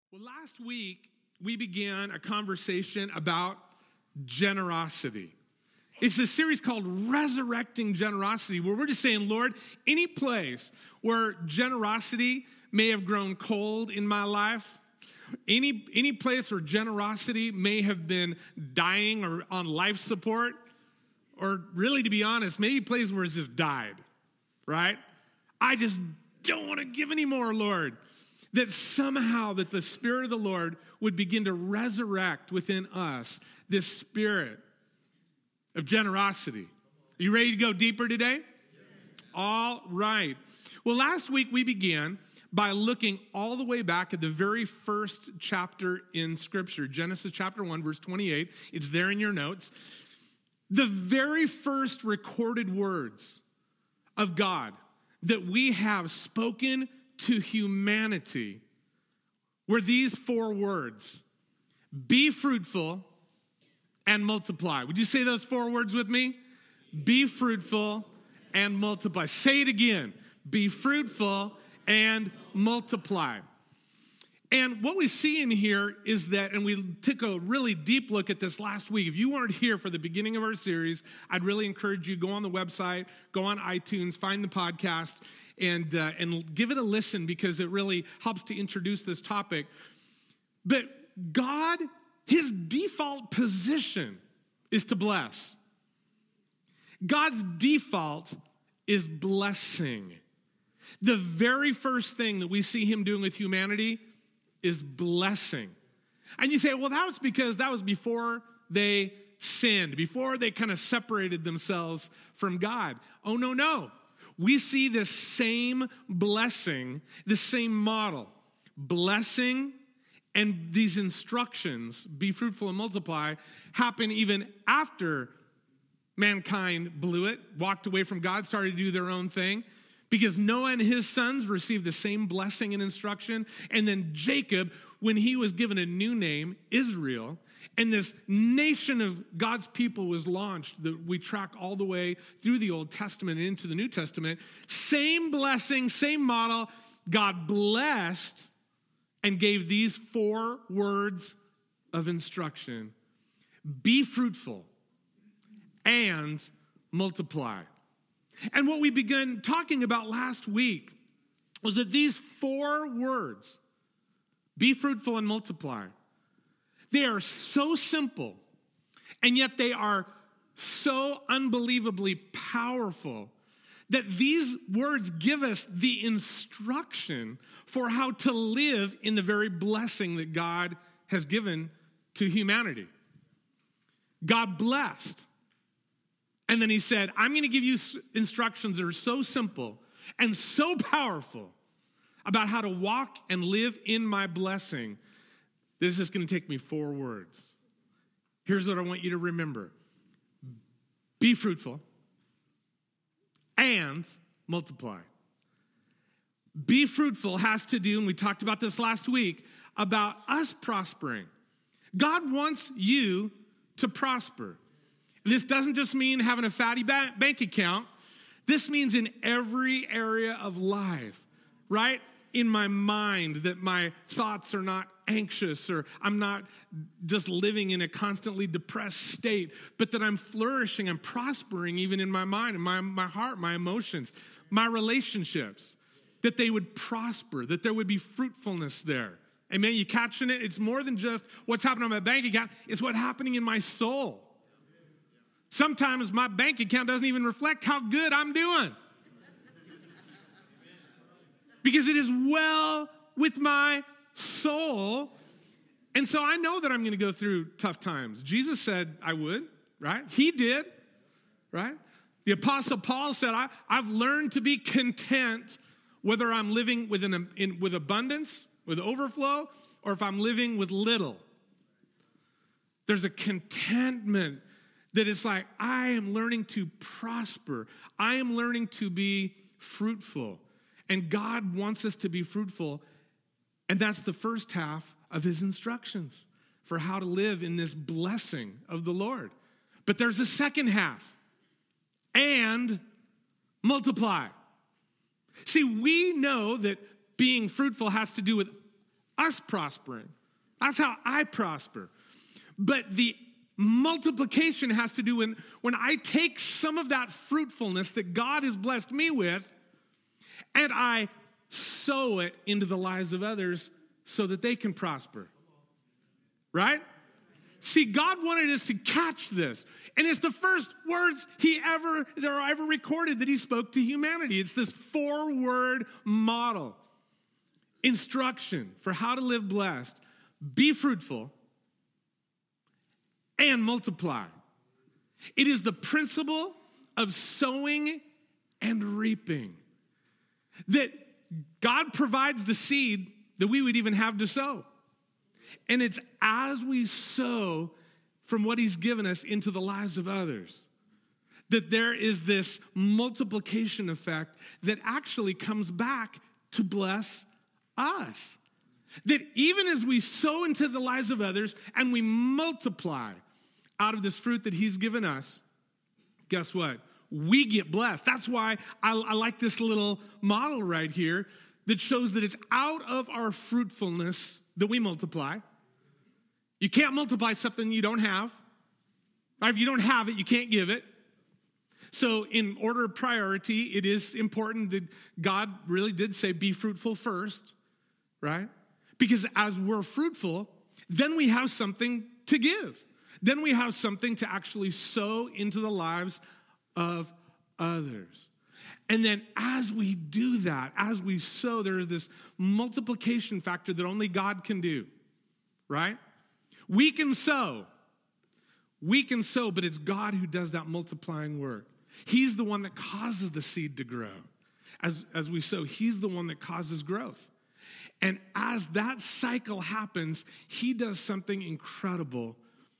Well, last week, we began a conversation about generosity. It's a series called Resurrecting Generosity, where we're just saying, Lord, any place where generosity may have grown cold in my life, any place where generosity may have been dying or on life support, or really, to be honest, maybe places where it's just died, right? I just don't want to give anymore, Lord. That somehow that the Spirit of the Lord would begin to resurrect within us this spirit of generosity. Are you ready to go deeper today? Yes. All right. Well, last week we began by looking all the way back at the very first chapter in Scripture, Genesis chapter 1, verse 28. It's there in your notes. The very first recorded words of God that we have spoken to humanity were these four words: be fruitful and multiply. Would you say those four words with me? Be fruitful and multiply. Say it again. Be fruitful and multiply. And what we see in here is that, and we took a really deep look at this last week. If you weren't here for the beginning of our series, I'd really encourage you, go on the website, go on iTunes, find the podcast, and give it a listen, because it really helps to introduce this topic. But God, his default position is to bless. God's default is blessing. The very first thing that we see him doing with humanity is blessing. And you say, well, that was because that was before they sinned, before they kind of separated themselves from God. Oh, no. We see this same blessing, the same model, blessing, and these instructions, be fruitful and multiply, happen even after mankind blew it, walked away from God, started to do their own thing. Because Noah and his sons received the same blessing and instruction. And then Jacob, when he was given a new name, Israel, and this nation of God's people was launched that we track all the way through the Old Testament and into the New Testament. Same blessing, same model. God blessed and gave these four words of instruction: be fruitful and multiply. And what we began talking about last week was that these four words, be fruitful and multiply, they are so simple, and yet they are so unbelievably powerful that these words give us the instruction for how to live in the very blessing that God has given to humanity. God blessed. And then he said, I'm going to give you instructions that are so simple and so powerful about how to walk and live in my blessing. This is going to take me 4 words. Here's what I want you to remember. Be fruitful and multiply. Be fruitful has to do, and we talked about this last week, about us prospering. God wants you to prosper. This doesn't just mean having a fatty bank account. This means in every area of life, right? In my mind, that my thoughts are not anxious, or I'm not just living in a constantly depressed state, but that I'm flourishing, I'm prospering even in my mind and my heart, my emotions, my relationships, that they would prosper, that there would be fruitfulness there. Amen? You catching it? It's more than just what's happening on my bank account. It's what's happening in my soul. Sometimes my bank account doesn't even reflect how good I'm doing, because it is well with my soul. And so I know that I'm going to go through tough times. Jesus said I would, right? He did, right? The Apostle Paul said, I've learned to be content whether I'm living with abundance, with overflow, or if I'm living with little. There's a contentment that is like, I am learning to prosper. I am learning to be fruitful. And God wants us to be fruitful. And that's the first half of his instructions for how to live in this blessing of the Lord. But there's a second half. And multiply. See, we know that being fruitful has to do with us prospering. That's how I prosper. But the multiplication has to do when I take some of that fruitfulness that God has blessed me with and I sow it into the lives of others so that they can prosper. Right? See, God wanted us to catch this. And it's the first words that are ever recorded that he spoke to humanity. It's this 4-word model. Instruction for how to live blessed. Be fruitful and multiply. It is the principle of sowing and reaping. That God provides the seed that we would even have to sow. And it's as we sow from what he's given us into the lives of others, that there is this multiplication effect that actually comes back to bless us. That even as we sow into the lives of others and we multiply out of this fruit that he's given us, guess what? We get blessed. That's why I like this little model right here that shows that it's out of our fruitfulness that we multiply. You can't multiply something you don't have. Right? If you don't have it, you can't give it. So in order of priority, it is important that God really did say, be fruitful first, right? Because as we're fruitful, then we have something to give. Then we have something to actually sow into the lives of others. And then as we do that, as we sow, there's this multiplication factor that only God can do, right? We can sow, but it's God who does that multiplying work. He's the one that causes the seed to grow. As we sow, he's the one that causes growth. And as that cycle happens, he does something incredible.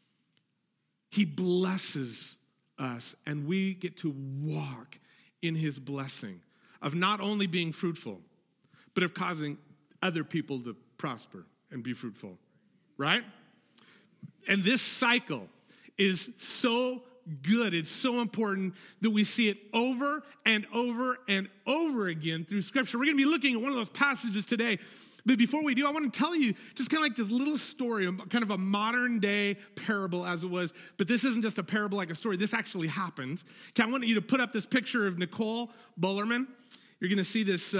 He blesses us, and we get to walk in his blessing of not only being fruitful, but of causing other people to prosper and be fruitful, right? And this cycle is so good. It's so important that we see it over and over and over again through Scripture. We're going to be looking at one of those passages today. But before we do, I want to tell you just kind of like this little story, kind of a modern day parable as it was. But this isn't just a parable like a story. This actually happened. Okay, I want you to put up this picture of Nicole Bullerman. You're going to see this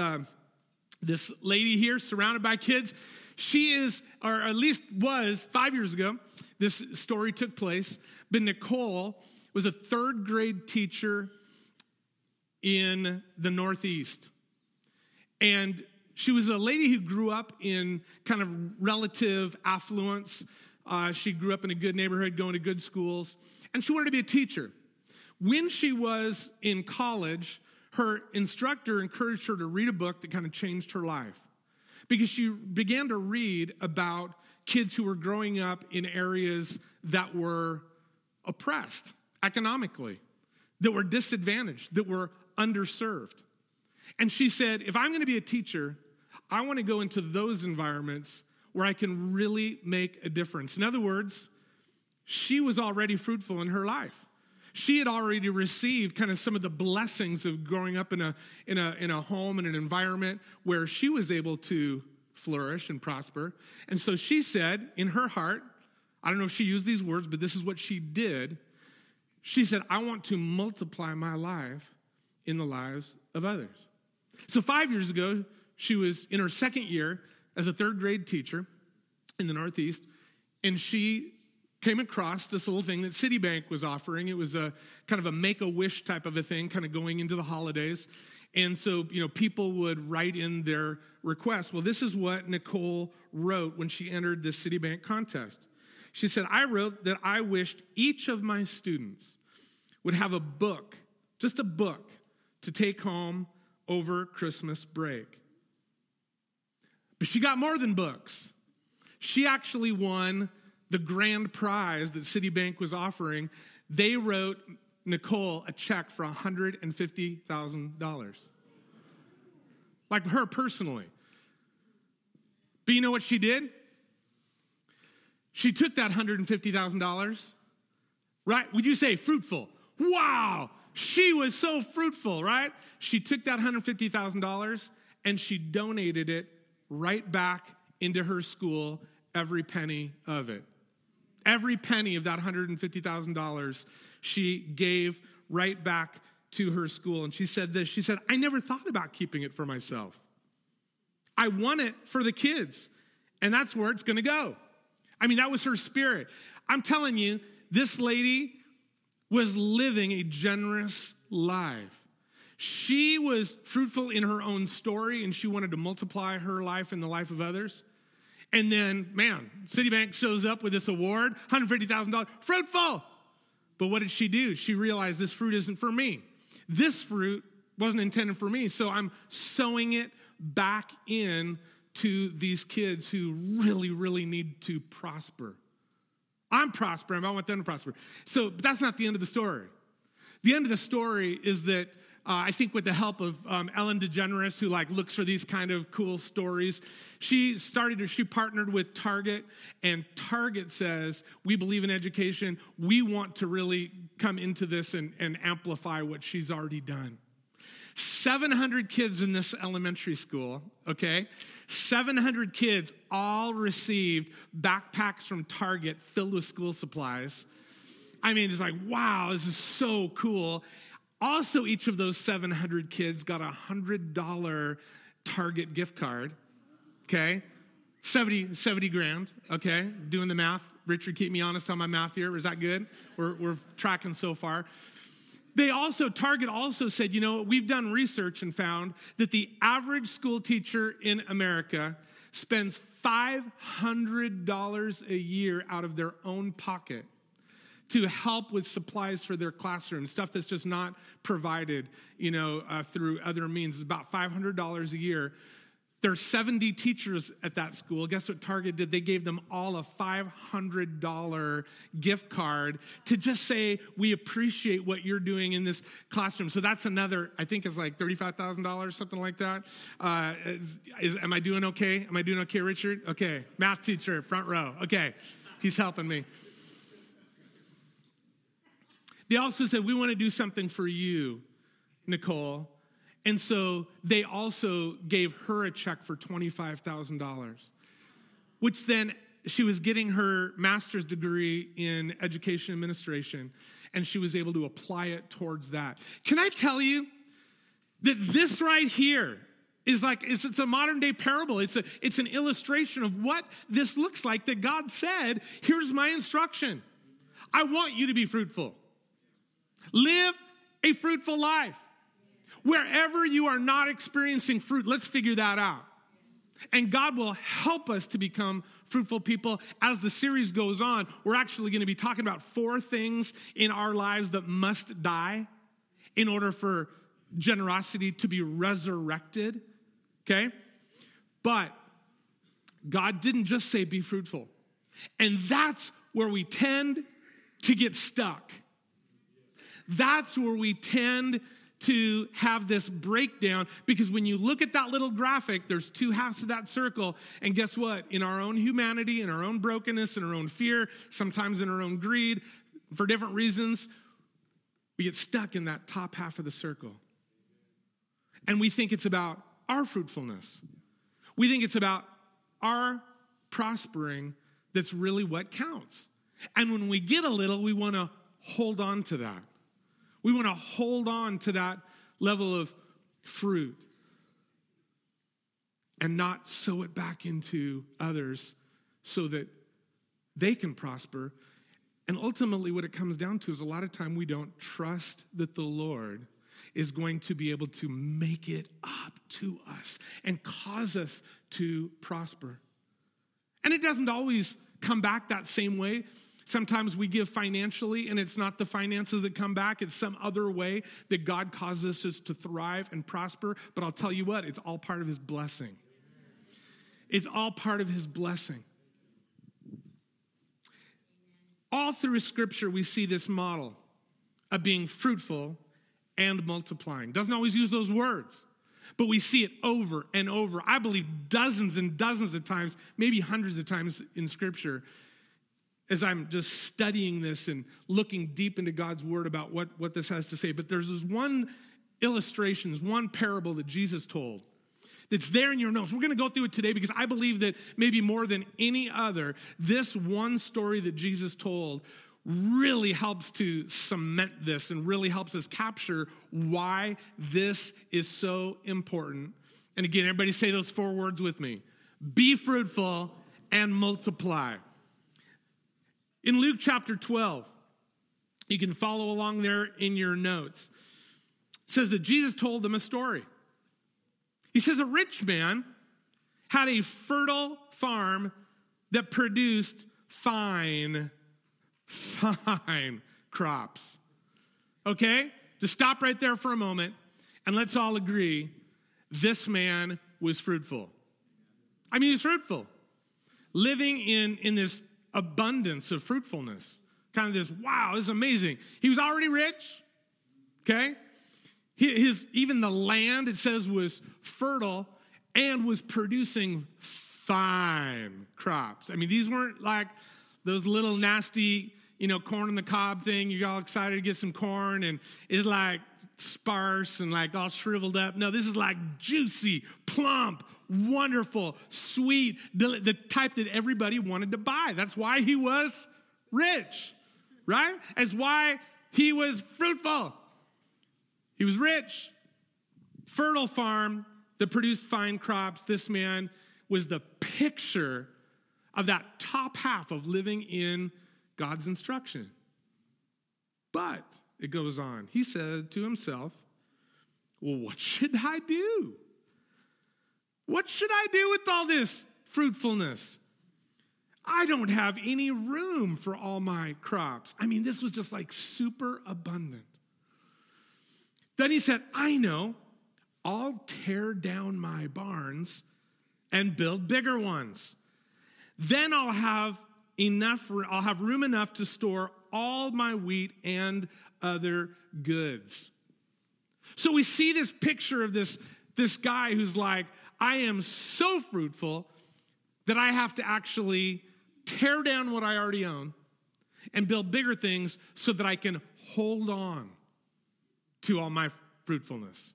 lady here surrounded by kids. She is, or at least was 5 years ago, this story took place. But Nicole was a 3rd grade teacher in the Northeast. And she was a lady who grew up in kind of relative affluence. She grew up in a good neighborhood, going to good schools, and she wanted to be a teacher. When she was in college, her instructor encouraged her to read a book that kind of changed her life because she began to read about kids who were growing up in areas that were oppressed economically, that were disadvantaged, that were underserved. And she said, if I'm going to be a teacher, I want to go into those environments where I can really make a difference. In other words, she was already fruitful in her life. She had already received kind of some of the blessings of growing up in a home and an environment where she was able to flourish and prosper. And so she said in her heart, I don't know if she used these words, but this is what she did. She said, I want to multiply my life in the lives of others. So 5 years ago, she was in her 2nd year as a 3rd grade teacher in the Northeast, and she came across this little thing that Citibank was offering. It was a kind of a Make-A-Wish type of a thing, kind of going into the holidays. And so, people would write in their requests. Well, this is what Nicole wrote when she entered the Citibank contest. She said, I wrote that I wished each of my students would have a book, just a book, to take home over Christmas break. But she got more than books. She actually won the grand prize that Citibank was offering. They wrote Nicole a check for $150,000. Like her personally. But you know what she did? She took that $150,000, right? Would you say fruitful? Wow, she was so fruitful, right? She took that $150,000 and she donated it right back into her school, every penny of it. Every penny of that $150,000 she gave right back to her school. And she said this, she said, I never thought about keeping it for myself. I want it for the kids, and that's where it's going to go. I mean, that was her spirit. I'm telling you, this lady was living a generous life. She was fruitful in her own story, and she wanted to multiply her life and the life of others. And then, man, Citibank shows up with this award, $150,000, fruitful. But what did she do? She realized this fruit isn't for me. This fruit wasn't intended for me, so I'm sowing it back in to these kids who really, really need to prosper. I'm prospering, but I want them to prosper. So, but that's not the end of the story. The end of the story is that I think with the help of Ellen DeGeneres, who looks for these kind of cool stories, she partnered with Target, and Target says, we believe in education. We want to really come into this and amplify what she's already done. 700 kids in this elementary school, okay? 700 kids all received backpacks from Target filled with school supplies. I mean, it's like, wow, this is so cool. Also, each of those 700 kids got a $100 Target gift card, okay? 70 grand, okay? Doing the math. Richard, keep me honest on my math here. Is that good? We're tracking so far. Target also said, we've done research and found that the average school teacher in America spends $500 a year out of their own pocket to help with supplies for their classroom, stuff that's just not provided, through other means. It's about $500 a year. There are 70 teachers at that school. Guess what Target did? They gave them all a $500 gift card to just say, we appreciate what you're doing in this classroom. So that's another, I think it's like $35,000, something like that. Am I doing okay? Am I doing okay, Richard? Okay, math teacher, front row. Okay, he's helping me. They also said, we want to do something for you, Nicole. And so they also gave her a check for $25,000, which then she was getting her master's degree in education administration, and she was able to apply it towards that. Can I tell you that this right here is it's a modern day parable. It's an illustration of what this looks like, that God said, here's my instruction. I want you to be fruitful. Live a fruitful life. Wherever you are not experiencing fruit, let's figure that out. And God will help us to become fruitful people. As the series goes on, we're actually going to be talking about 4 things in our lives that must die in order for generosity to be resurrected, okay? But God didn't just say be fruitful. And that's where we tend to get stuck. That's where we tend to have this breakdown, because when you look at that little graphic, there's 2 halves of that circle, and guess what? In our own humanity, in our own brokenness, in our own fear, sometimes in our own greed, for different reasons, we get stuck in that top half of the circle. And we think it's about our fruitfulness. We think it's about our prospering that's really what counts. And when we get a little, we want to hold on to that. We want to hold on to that level of fruit and not sow it back into others so that they can prosper. And ultimately what it comes down to is a lot of time we don't trust that the Lord is going to be able to make it up to us and cause us to prosper. And it doesn't always come back that same way. Sometimes we give financially, and it's not the finances that come back. It's some other way that God causes us to thrive and prosper. But I'll tell you what, it's all part of his blessing. It's all part of his blessing. All through Scripture, we see this model of being fruitful and multiplying. Doesn't always use those words, but we see it over and over. I believe dozens and dozens of times, maybe hundreds of times in Scripture, as I'm just studying this and looking deep into God's word about what this has to say. But there's this one illustration, this one parable that Jesus told It's there in your notes. We're going to go through it today because I believe that maybe more than any other, this one story that Jesus told really helps to cement this and really helps us capture why this is so important. And again, everybody say those 4 words with me. Be fruitful and multiply. In Luke chapter 12, you can follow along there in your notes. It says that Jesus told them a story. He says a rich man had a fertile farm that produced fine crops. Okay? Just stop right there for a moment and let's all agree this man was fruitful. I mean, he was fruitful. Living in this abundance of fruitfulness. Kind of this, wow, this is amazing. He was already rich. Okay? Even the land, it says, was fertile and was producing fine crops. I mean, these weren't like those little nasty, corn on the cob thing. You're all excited to get some corn and it's like sparse and like all shriveled up. No, this is like juicy, plump, wonderful, sweet, the type that everybody wanted to buy. That's why he was rich, right? That's why he was fruitful. He was rich, fertile farm that produced fine crops. This man was the picture of that top half of living in God's instruction. But it goes on. He said to himself, well, what should I do? What should I do with all this fruitfulness? I don't have any room for all my crops. I mean, this was just like super abundant. Then he said, I know, I'll tear down my barns and build bigger ones. Then I'll have room enough to store all my wheat and other goods. So we see this picture of this guy who's like, I am so fruitful that I have to actually tear down what I already own and build bigger things so that I can hold on to all my fruitfulness.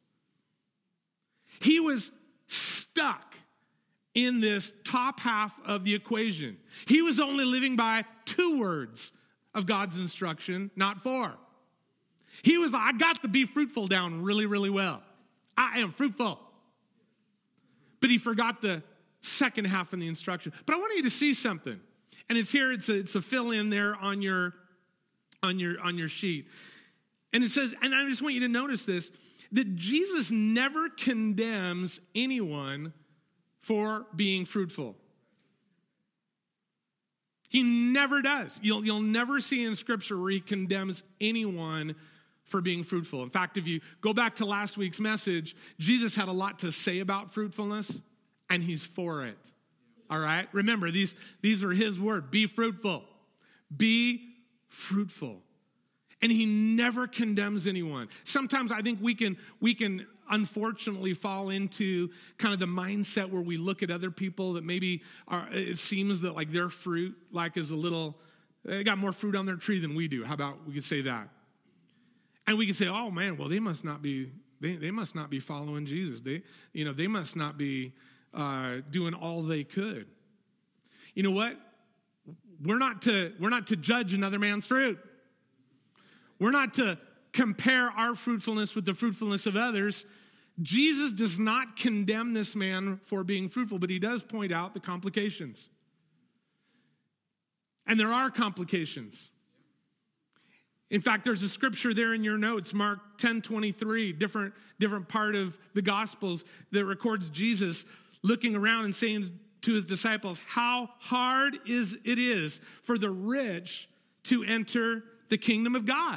He was stuck in this top half of the equation. He was only living by 2 words of God's instruction, not 4. He was like, I got the be fruitful down really, really well. I am fruitful. But he forgot the second half of the instruction. But I want you to see something. And it's here, it's a fill in there on your sheet. And it says, and I just want you to notice this, that Jesus never condemns anyone for being fruitful. He never does. You'll never see in Scripture where he condemns anyone for being fruitful. In fact, if you go back to last week's message, Jesus had a lot to say about fruitfulness, and he's for it. All right? Remember, these are his words. Be fruitful. Be fruitful. And he never condemns anyone. Sometimes I think we can unfortunately fall into kind of the mindset where we look at other people that maybe it seems that like their fruit like is they got more fruit on their tree than we do. How about we could say that? And we could say, oh man, well they must not be following Jesus. They must not be doing all they could. You know what? We're not to judge another man's fruit. We're not to compare our fruitfulness with the fruitfulness of others. Jesus does not condemn this man for being fruitful, but he does point out the complications. And there are complications. In fact, there's a scripture there in your notes, Mark 10:23, different part of the Gospels that records Jesus looking around and saying to his disciples, how hard it is for the rich to enter the kingdom of God.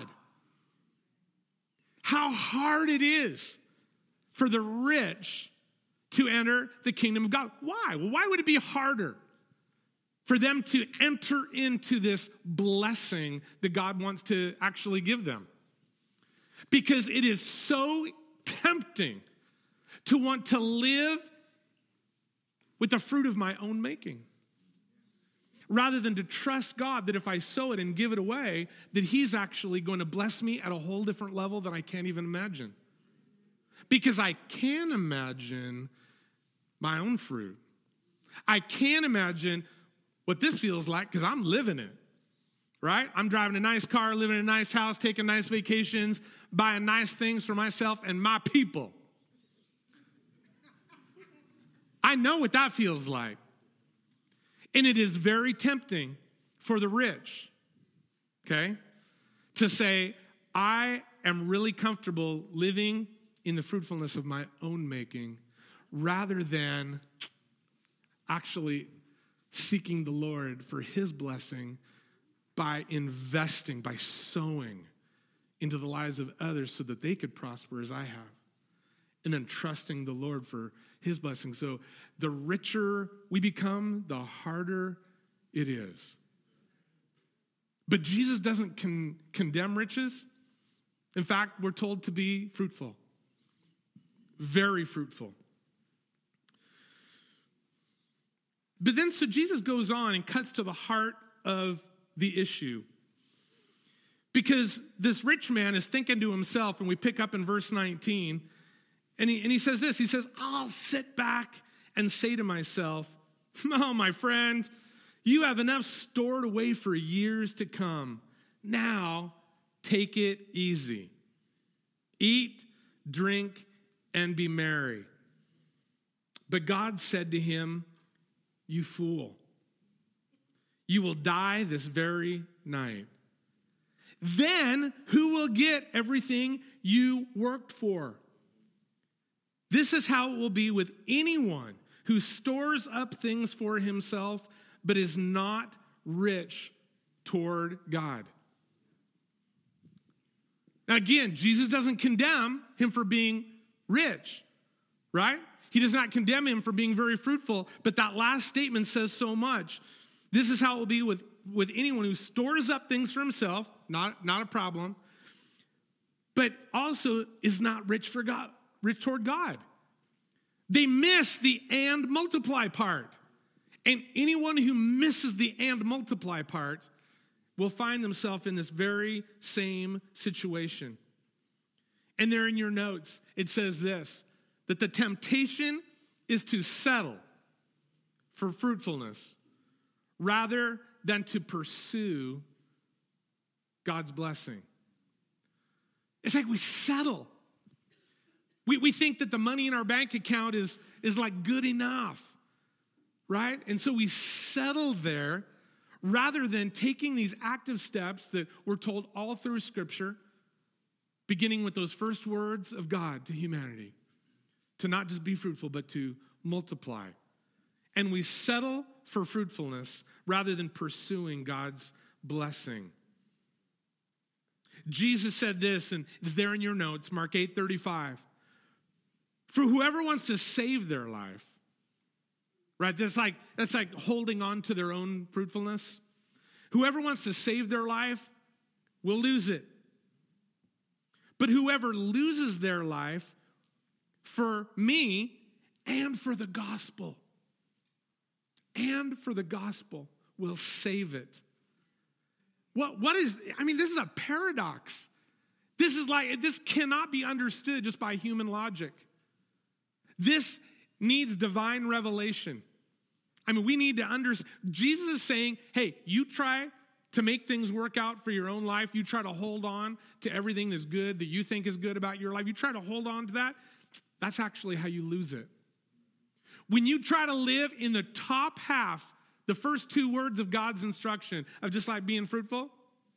How hard it is for the rich to enter the kingdom of God. Why? Well, why would it be harder for them to enter into this blessing that God wants to actually give them? Because it is so tempting to want to live with the fruit of my own making, rather than to trust God that if I sow it and give it away, that he's actually going to bless me at a whole different level that I can't even imagine. Because I can imagine my own fruit. I can't imagine what this feels like because I'm living it, right? I'm driving a nice car, living in a nice house, taking nice vacations, buying nice things for myself and my people. I know what that feels like. And it is very tempting for the rich, okay, to say, I am really comfortable living in the fruitfulness of my own making rather than actually seeking the Lord for his blessing by investing, by sowing into the lives of others so that they could prosper as I have, and then trusting the Lord for his blessing. So the richer we become, the harder it is. But Jesus doesn't condemn riches. In fact, we're told to be fruitful, very fruitful. But then, so Jesus goes on and cuts to the heart of the issue. Because this rich man is thinking to himself, and we pick up in verse 19, and he says this, he says, I'll sit back and say to myself, oh, my friend, you have enough stored away for years to come. Now, take it easy. Eat, drink, and be merry. But God said to him, you fool, you will die this very night. Then who will get everything you worked for? This is how it will be with anyone who stores up things for himself but is not rich toward God. Now again, Jesus doesn't condemn him for being rich, right? He does not condemn him for being very fruitful, but that last statement says so much. This is how it will be with anyone who stores up things for himself, not a problem, but also is not rich for God, rich toward God. They miss the and multiply part. And anyone who misses the and multiply part will find themselves in this very same situation. And there in your notes, it says this, that the temptation is to settle for fruitfulness rather than to pursue God's blessing. It's like we settle. We think that the money in our bank account is like good enough, right? And so we settle there rather than taking these active steps that we're told all through Scripture, beginning with those first words of God to humanity, to not just be fruitful, but to multiply. And we settle for fruitfulness rather than pursuing God's blessing. Jesus said this, and it's there in your notes, Mark 8:35. For whoever wants to save their life, right? That's like holding on to their own fruitfulness. Whoever wants to save their life will lose it. But whoever loses their life for me and for the gospel will save it. This is a paradox. This cannot be understood just by human logic. This needs divine revelation. We need to understand. Jesus is saying, hey, you try to make things work out for your own life. You try to hold on to everything that's good that you think is good about your life. You try to hold on to that. That's actually how you lose it. When you try to live in the top half, the first two words of God's instruction of just like being fruitful,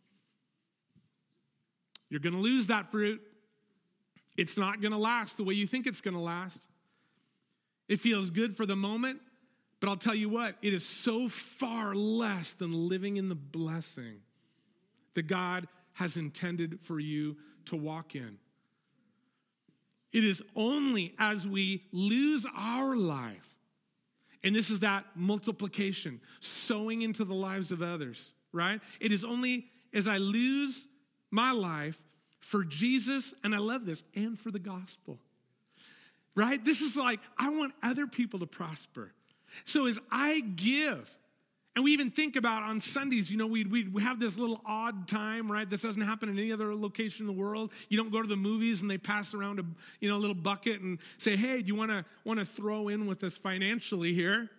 you're going to lose that fruit. It's not going to last the way you think it's going to last. It feels good for the moment, but I'll tell you what, it is so far less than living in the blessing that God has intended for you to walk in. It is only as we lose our life, and this is that multiplication, sowing into the lives of others, right? It is only as I lose my life for Jesus, and I love this, and for the gospel, right? This is like, I want other people to prosper. So as I give, And we even think about on Sundays, we have this little odd time, right? This doesn't happen in any other location in the world. You don't go to the movies and they pass around a little bucket and say, hey, do you want to throw in with us financially here?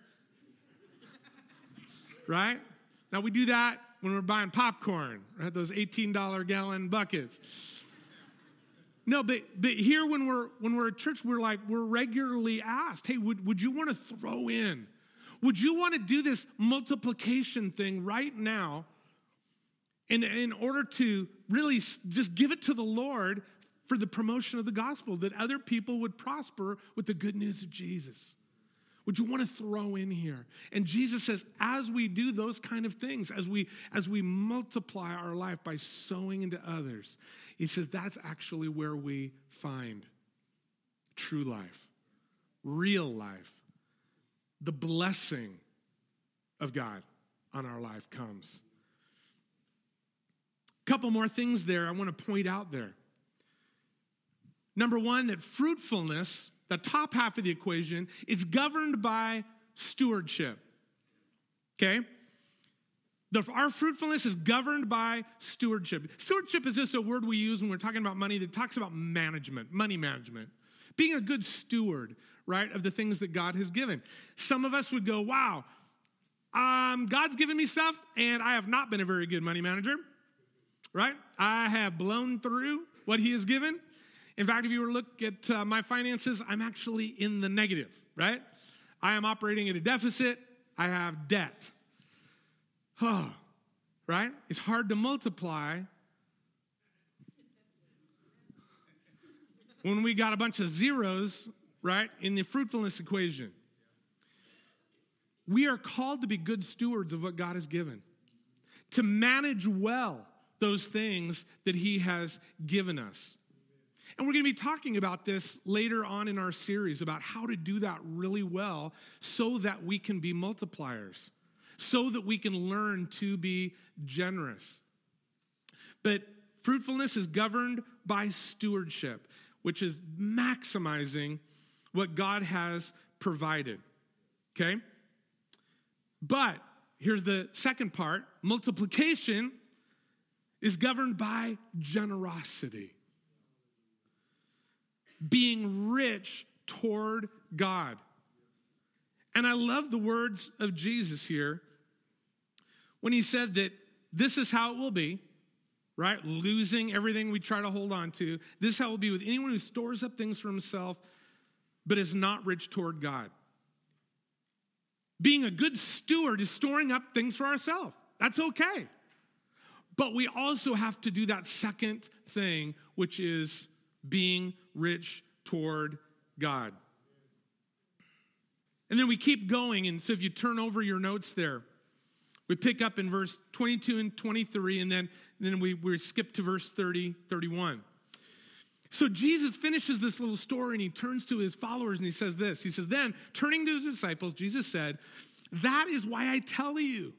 Right? Now we do that when we're buying popcorn, right? Those $18 gallon buckets. No, but here when we're at church, we're regularly asked, hey, would you want to throw in? Would you want to do this multiplication thing right now in order to really just give it to the Lord for the promotion of the gospel, that other people would prosper with the good news of Jesus? Would you want to throw in here? And Jesus says, as we do those kind of things, as we multiply our life by sowing into others, he says that's actually where we find true life, real life. The blessing of God on our life comes. A couple more things there I want to point out there. Number one, that fruitfulness, the top half of the equation, it's governed by stewardship. Okay? Our fruitfulness is governed by stewardship. Stewardship is just a word we use when we're talking about money that talks about management, money management. Being a good steward, right, of the things that God has given. Some of us would go, wow, God's given me stuff, and I have not been a very good money manager, right? I have blown through what he has given. In fact, if you were to look at my finances, I'm actually in the negative, right? I am operating at a deficit. I have debt. Oh, right? It's hard to multiply when we got a bunch of zeros, right, in the fruitfulness equation. We are called to be good stewards of what God has given, to manage well those things that he has given us. And we're going to be talking about this later on in our series, about how to do that really well so that we can be multipliers, so that we can learn to be generous. But fruitfulness is governed by stewardship, which is maximizing what God has provided, okay? But here's the second part. Multiplication is governed by generosity. Being rich toward God. And I love the words of Jesus here when he said that this is how it will be, right? Losing everything we try to hold on to. This is how it will be with anyone who stores up things for himself but is not rich toward God. Being a good steward is storing up things for ourselves. That's okay. But we also have to do that second thing, which is being rich toward God. And then we keep going. And so if you turn over your notes there, we pick up in verse 22 and 23, and then we skip to verse 30, 31. So Jesus finishes this little story, and he turns to his followers, and he says this. He says, then, turning to his disciples, Jesus said, that is why I tell you.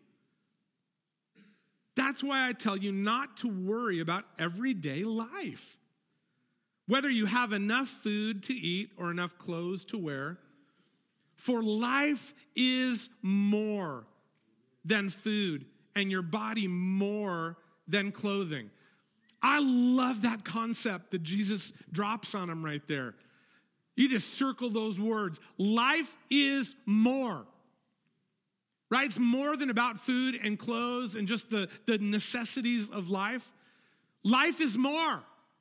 That's why I tell you not to worry about everyday life. Whether you have enough food to eat or enough clothes to wear, for life is more than food, and your body more than clothing. I love that concept that Jesus drops on him right there. You just circle those words. Life is more. Right? It's more than about food and clothes and just the necessities of life. Life is more.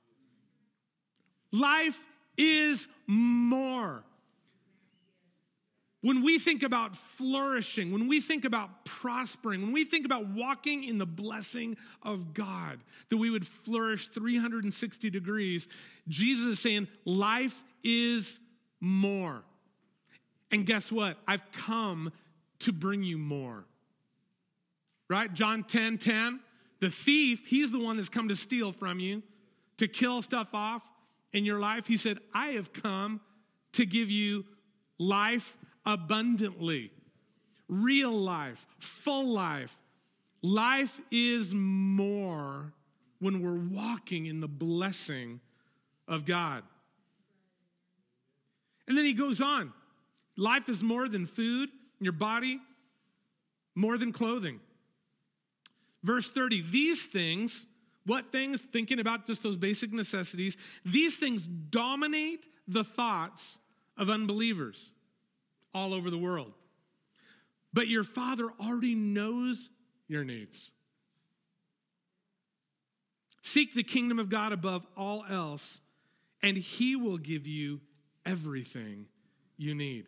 Life is more. When we think about flourishing, when we think about prospering, when we think about walking in the blessing of God, that we would flourish 360 degrees, Jesus is saying life is more. And guess what? I've come to bring you more. Right? John 10:10, the thief, he's the one that's come to steal from you, to kill stuff off in your life. He said, I have come to give you life abundantly, real life, full life. Life is more when we're walking in the blessing of God. And then he goes on. Life is more than food, your body more than clothing. Verse 30, these things, what things? Thinking about just those basic necessities. These things dominate the thoughts of unbelievers all over the world. But your Father already knows your needs. Seek the kingdom of God above all else, and he will give you everything you need.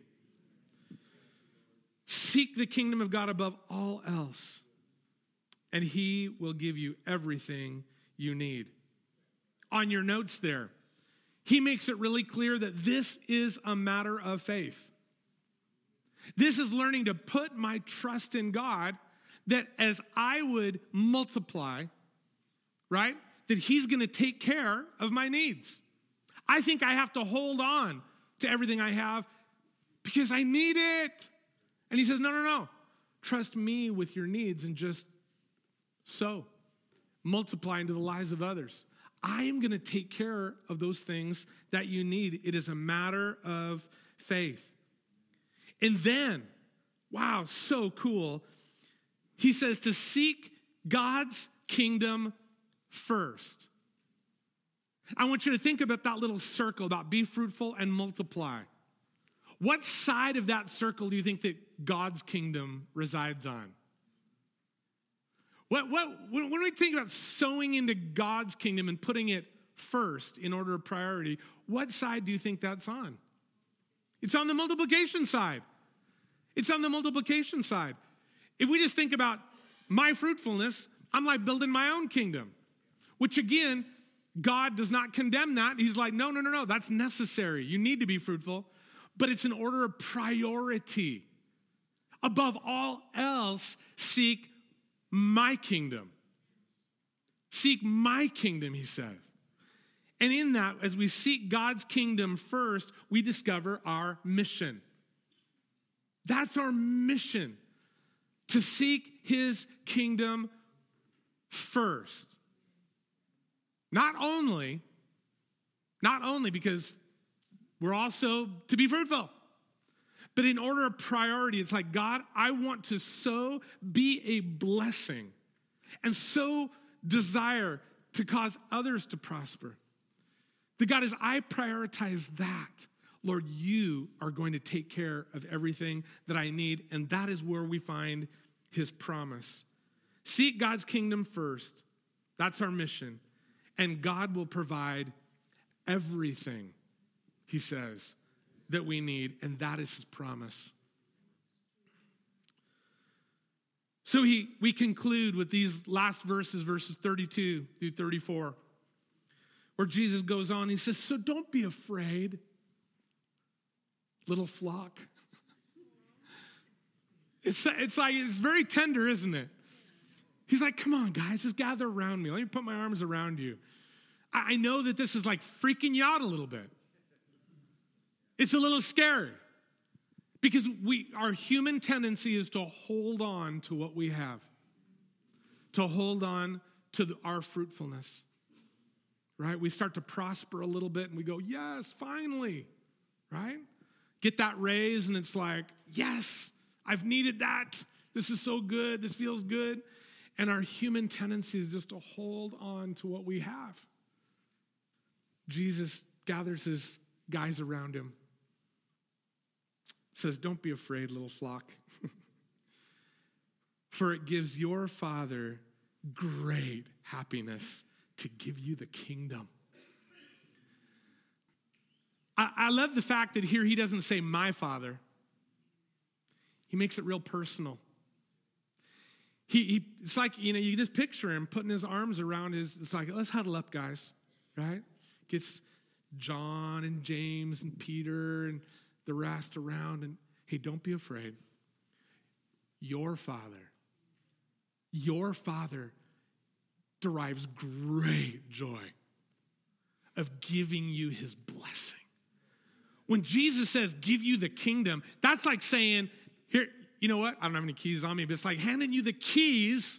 Seek the kingdom of God above all else, and he will give you everything you need. On your notes there, he makes it really clear that this is a matter of faith. This is learning to put my trust in God, that as I would multiply, right, that he's going to take care of my needs. I think I have to hold on to everything I have because I need it. And he says, no. Trust me with your needs and just sow, multiply into the lives of others. I am going to take care of those things that you need. It is a matter of faith. And then, wow, so cool. He says to seek God's kingdom first. I want you to think about that little circle about be fruitful and multiply. What side of that circle do you think that God's kingdom resides on? When we think about sowing into God's kingdom and putting it first in order of priority, what side do you think that's on? It's on the multiplication side. It's on the multiplication side. If we just think about my fruitfulness, I'm like building my own kingdom, which again, God does not condemn that. He's like, no, that's necessary. You need to be fruitful, but it's an order of priority. Above all else, seek my kingdom. Seek my kingdom, he says. And in that, as we seek God's kingdom first, we discover our mission. That's our mission, to seek his kingdom first. Not only because we're also to be fruitful, but in order of priority, it's like, God, I want to so be a blessing and so desire to cause others to prosper. That God, as I prioritize that, Lord, you are going to take care of everything that I need, and that is where we find his promise. Seek God's kingdom first. That's our mission. And God will provide everything, he says, that we need, and that is his promise. So we conclude with these last verses 32 through 34, where Jesus goes on, he says, so don't be afraid, little flock. It's very tender, isn't it? He's like, come on, guys, just gather around me. Let me put my arms around you. I know that this is like freaking you out a little bit. It's a little scary because our human tendency is to hold on to what we have, to hold on to our fruitfulness, right? We start to prosper a little bit and we go, yes, finally, right? Get that raise and it's like, yes, I've needed that. This is so good. This feels good. And our human tendency is just to hold on to what we have. Jesus gathers his guys around him. Says, don't be afraid, little flock. For it gives your Father great happiness to give you the kingdom. I love the fact that here he doesn't say my Father. He makes it real personal. It's like, you just picture him putting his arms around it's like, let's huddle up, guys, right? Gets John and James and Peter and the rest around, and hey, don't be afraid. Your Father derives great joy of giving you his blessing. When Jesus says, give you the kingdom, that's like saying, here, you know what? I don't have any keys on me, but it's like handing you the keys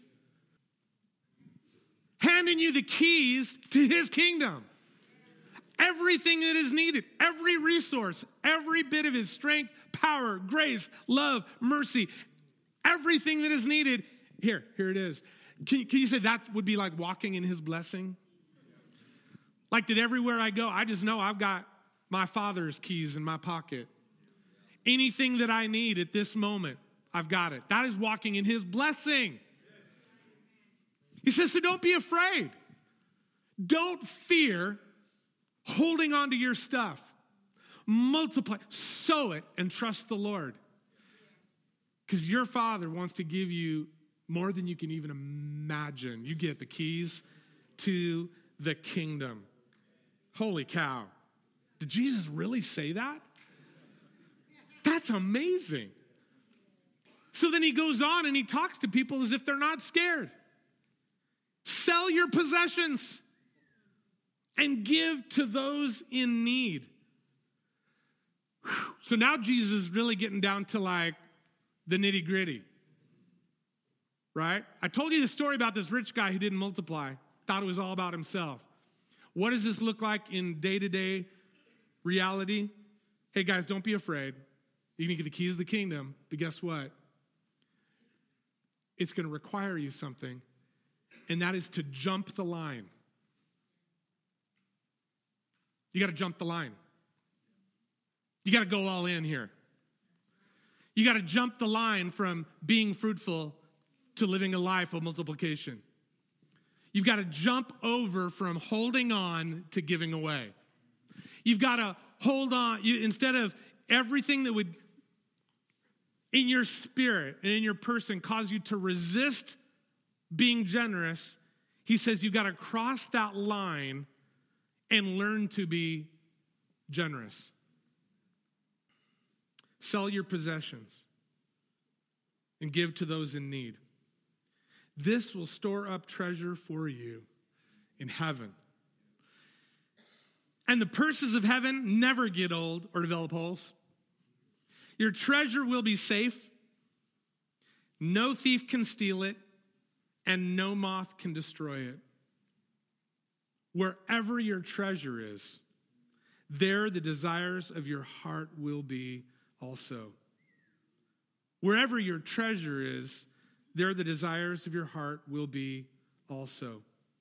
to his kingdom. Everything that is needed, every resource, every bit of his strength, power, grace, love, mercy, Everything that is needed, here it is. Can you say that would be like walking in his blessing? Like that everywhere I go, I just know I've got my Father's keys in my pocket. Anything that I need at this moment, I've got it. That is walking in his blessing. He says, so don't be afraid. Don't fear holding on to your stuff. Multiply, sow it, and trust the Lord. Because your Father wants to give you more than you can even imagine. You get the keys to the kingdom. Holy cow. Did Jesus really say that? That's amazing. So then he goes on and he talks to people as if they're not scared. Sell your possessions and give to those in need. Whew. So now Jesus is really getting down to like the nitty gritty, right? I told you the story about this rich guy who didn't multiply, thought it was all about himself. What does this look like in day-to-day reality? Hey guys, don't be afraid. You can get the keys of the kingdom, but guess what? It's going to require you something, and that is to jump the line. You got to jump the line. You got to go all in here. You got to jump the line from being fruitful to living a life of multiplication. You've got to jump over from holding on to giving away. You've got to hold on. Instead of everything that would, in your spirit and in your person, cause you to resist being generous, he says you've got to cross that line and learn to be generous. Sell your possessions and give to those in need. This will store up treasure for you in heaven. And the purses of heaven never get old or develop holes. Your treasure will be safe. No thief can steal it, and no moth can destroy it. Wherever your treasure is, there the desires of your heart will be also. Wherever your treasure is, there the desires of your heart will be also.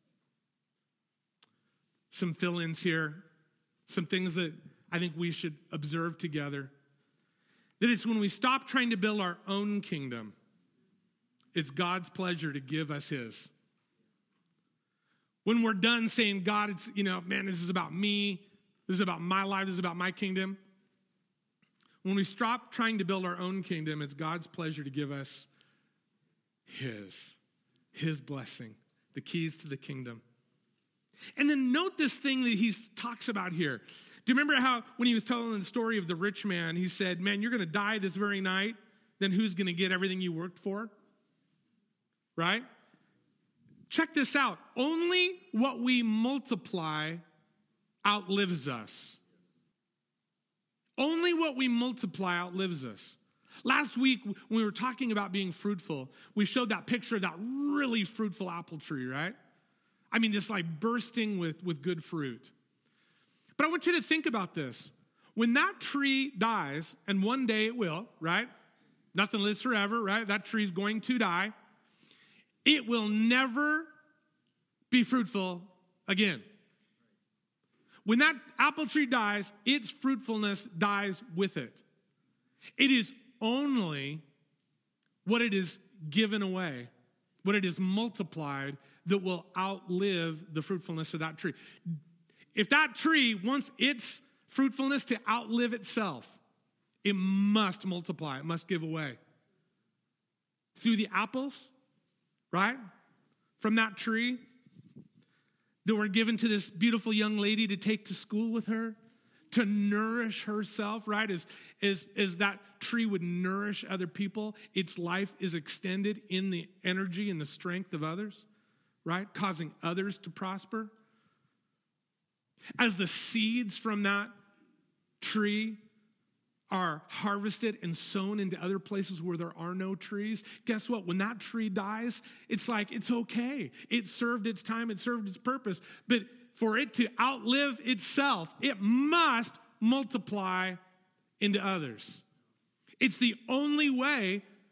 Some fill-ins here, some things that I think we should observe together. That it's when we stop trying to build our own kingdom, it's God's pleasure to give us his. When we're done saying, God, it's, man, this is about me, this is about my life, this is about my kingdom. When we stop trying to build our own kingdom, it's God's pleasure to give us his blessing, the keys to the kingdom. And then note this thing that he talks about here. Do you remember how when he was telling the story of the rich man, he said, man, you're going to die this very night, then who's going to get everything you worked for? Right? Check this out. Only what we multiply outlives us. Only what we multiply outlives us. Last week, when we were talking about being fruitful, we showed that picture of that really fruitful apple tree, right? I mean, just like bursting with good fruit. But I want you to think about this. When that tree dies, and one day it will, right? Nothing lives forever, right? That tree's going to die. It will never be fruitful again. When that apple tree dies, its fruitfulness dies with it. It is only what it is given away, what it is multiplied, that will outlive the fruitfulness of that tree. If that tree wants its fruitfulness to outlive itself, it must multiply, it must give away. Through the apples, right, from that tree that were given to this beautiful young lady to take to school with her, to nourish herself, right? As that tree would nourish other people, its life is extended in the energy and the strength of others, right? Causing others to prosper. As the seeds from that tree are harvested and sown into other places where there are no trees, guess what? When that tree dies, it's like, it's okay. It served its time, it served its purpose. But for it to outlive itself, it must multiply into others. It's the only way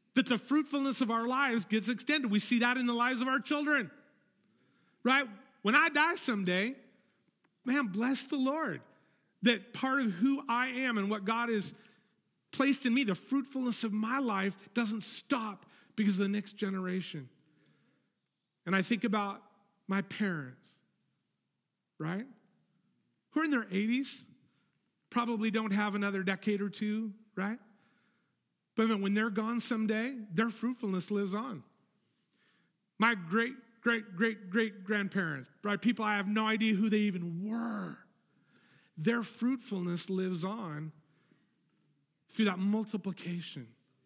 that the fruitfulness of our lives gets extended. We see that in the lives of our children, right? When I die someday, man, bless the Lord that part of who I am and what God has placed in me, the fruitfulness of my life doesn't stop because of the next generation. And I think about my parents, right? Who are in their 80s, probably don't have another decade or two, right? But when they're gone someday, their fruitfulness lives on. My great-great-great-great-grandparents, right? People I have no idea who they even were. Their fruitfulness lives on through that multiplication.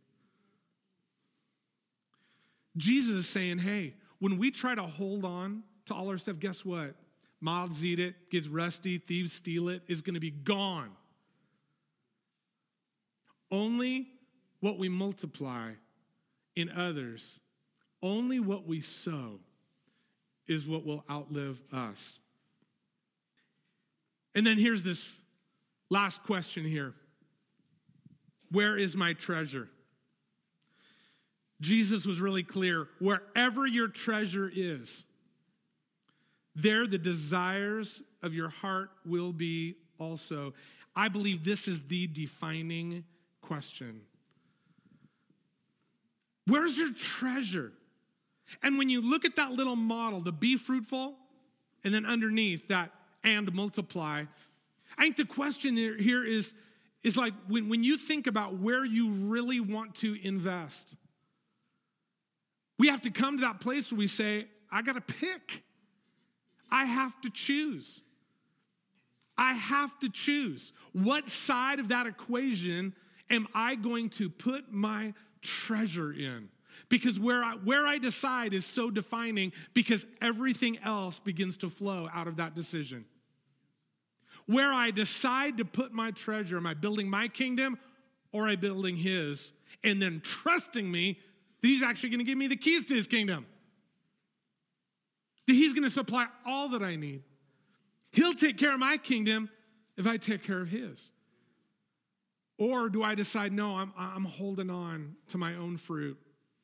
Jesus is saying, hey, when we try to hold on to all our stuff, guess what? Moths eat it, gets rusty, thieves steal it, is going to be gone. Only what we multiply in others, only what we sow is what will outlive us. And then here's this last question here. Where is my treasure? Jesus was really clear. Wherever your treasure is, there the desires of your heart will be also. I believe this is the defining question. Where's your treasure? And when you look at that little model, the be fruitful, and then underneath that and multiply, I think the question here is like when you think about where you really want to invest, we have to come to that place where we say, I got to pick. I have to choose. I have to choose. What side of that equation am I going to put my treasure in? Because where I decide is so defining, because everything else begins to flow out of that decision. Where I decide to put my treasure, am I building my kingdom or am I building his? And then trusting me that he's actually going to give me the keys to his kingdom. That he's going to supply all that I need. He'll take care of my kingdom if I take care of his. Or do I decide, no, I'm holding on to my own fruit?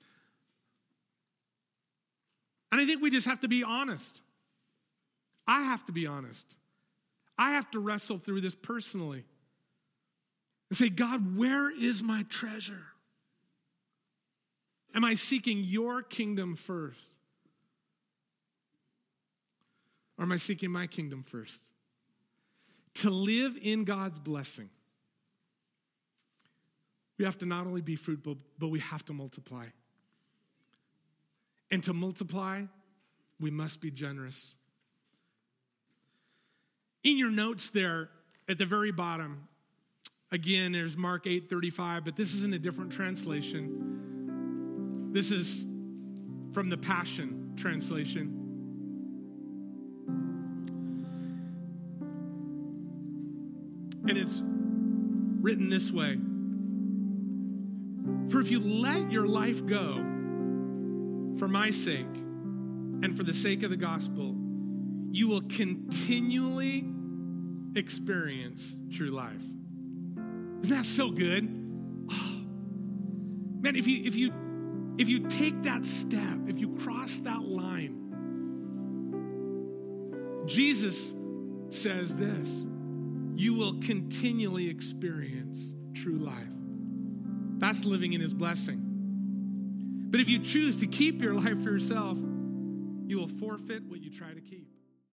And I think we just have to be honest. I have to be honest. I have to wrestle through this personally and say, God, where is my treasure? Am I seeking your kingdom first? Or am I seeking my kingdom first? To live in God's blessing, we have to not only be fruitful, but we have to multiply. And to multiply, we must be generous. In your notes there, at the very bottom, again, there's Mark 8:35, but this is in a different translation. This is from the Passion Translation. And it's written this way. For if you let your life go for my sake and for the sake of the gospel, you will continually experience true life. Isn't that so good? Oh, man, if you take that step, if you cross that line, Jesus says this: you will continually experience true life. That's living in his blessing. But if you choose to keep your life for yourself, you will forfeit what you try to keep.